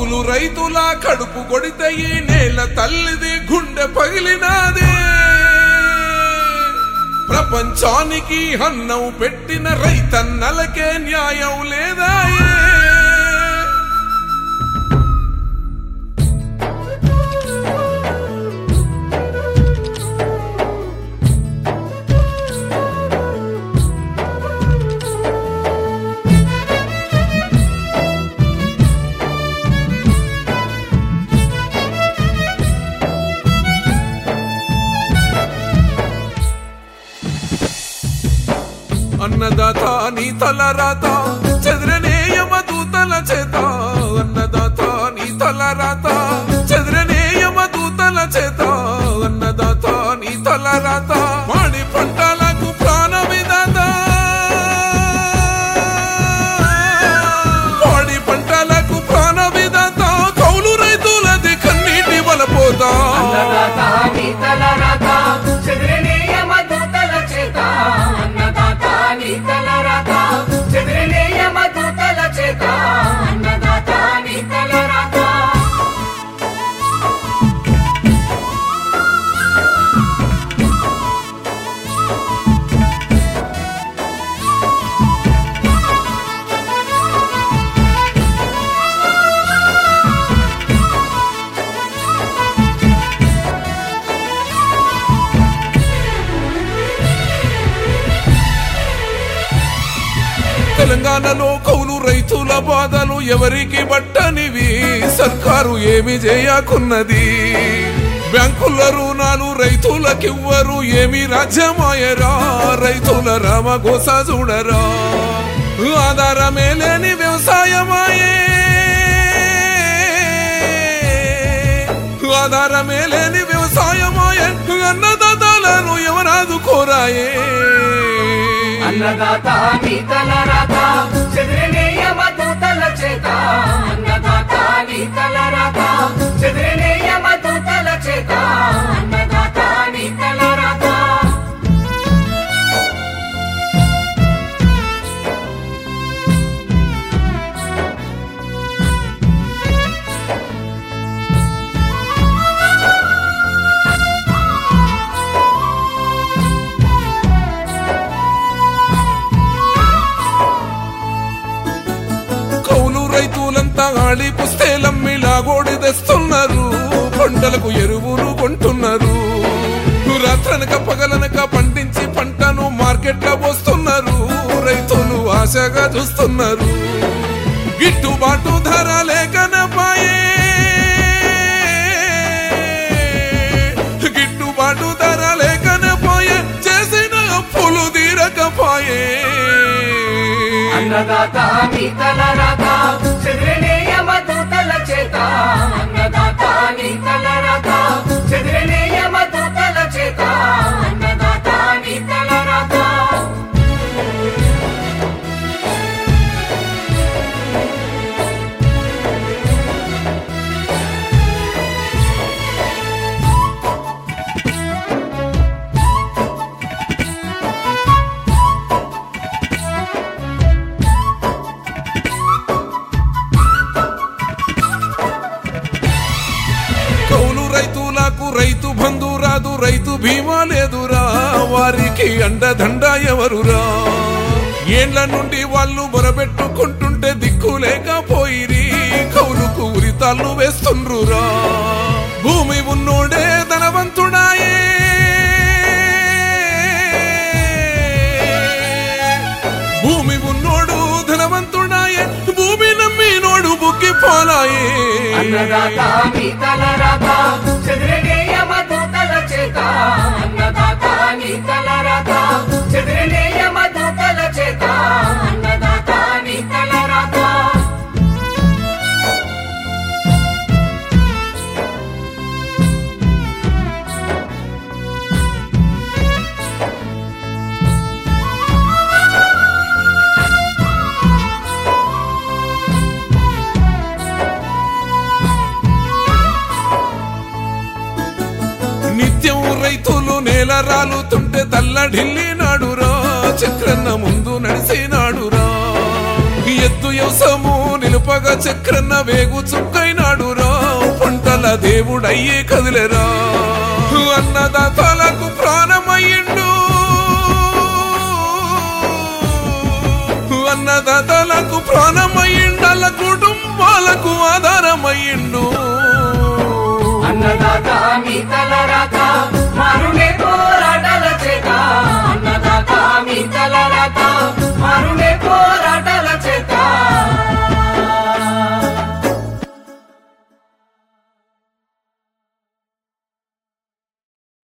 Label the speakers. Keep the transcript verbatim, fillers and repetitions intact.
Speaker 1: కౌలు రైతుల కడుపు కొడితే ఈ నేల తల్లిది గుండె పగిలినాదే ప్రపంచానికి అన్నం పెట్టిన రైతన్నలకే న్యాయం లేదాయే అన్నదాత నీ తల రాత చెదరనేయమ దూతల చేత అన్నదాత నీ తల రాత చెదరనేయమ దూతల చేత అన్నదాత నీ తల రాత మాడి పంటలకు ప్రాణ విధాత మాడి పంటలకు ప్రాణ విధాత కౌలు రైతులది కన్నీటి వలపోతా
Speaker 2: అన్నదాత నీ తల రాత చెదరనేయమ దూతల చేత నీ తల రాత చెదరనేయమ దూతల చేత అన్నదాత నీ తల రాత
Speaker 1: తెలంగాణలో కౌలు రైతుల బాధలు ఎవరికి బట్టనివి సర్కారు ఏమి చేయకున్నది బ్యాంకుల రుణాలు రైతులకివ్వరు ఏమి రాజ్యమాయరా రైతుల రామగోస చూడరా ఆధారమే లేని వ్యవసాయమాయే ఆధారమే లేని వ్యవసాయమాయే అన్నదాతలను ఎవరాదుకోరాయే
Speaker 2: అన్నదాత నీ తల రాత చెదరనేయమ దూతల చేత అన్నదాత నీ తల రాత చెదరనేయమ దూతల చేత అన్నదాత నీ తల రాత
Speaker 1: రైతులంతా ఆడి పుస్తేలమ్మిలా గోడి తెస్తున్నారు పంటలకు ఎరువులు కొంటున్నారు రాత్రనక పగలనక పండించి పంటను మార్కెట్ లో పోస్తున్నారు రైతులు ఆశగా చూస్తున్నారు గిట్టుబాటు ధర లేకనపాయే గిట్టుబాటు ధర లేకనపాయే చేసిన అప్పులు తీరకపాయే
Speaker 2: అన్నదాత నీ తల రాత చెదరనేయమ దూతల చేత అన్నదాత నీ తల రాత చెదరనేయమ దూతల చేత అన్నదాత నీ తల రాత
Speaker 1: రైతు బంధు రాదు రైతు బీమా లేదురా వారికి అండదండ ఎవరురా ఏండ్ల నుండి వాళ్ళు మొరబెట్టుకుంటుంటే దిక్కు లేకపోయిరి కౌలుకు ఉరితాళ్ళు వేస్తుండ్రురా భూమి ఉన్నోడే ధనవంతుడాయే భూమి ఉన్నోడు ధనవంతుడాయే భూమి నమ్మినోడు బుక్కి పోలాయే
Speaker 2: అన్నదాత నీ తల రాత చెదరనేయమ దూతల చేత అన్నదాత నీ తల రాత చెదరనేయమ దూతల చేత అన్నదాత నీ తల రాత
Speaker 1: రైతులు నేల రాలుతుంటే తల్లడిల్లినాడురా చక్రన్న ముందు నడిసినాడురా ఎత్తు యవసము నిలువ తెలుపగా చక్రన్న వేగు చుక్కైనాడు రా పంటల దేవుడయ్యే కదిలేరా అన్నదాతలకు ప్రాణ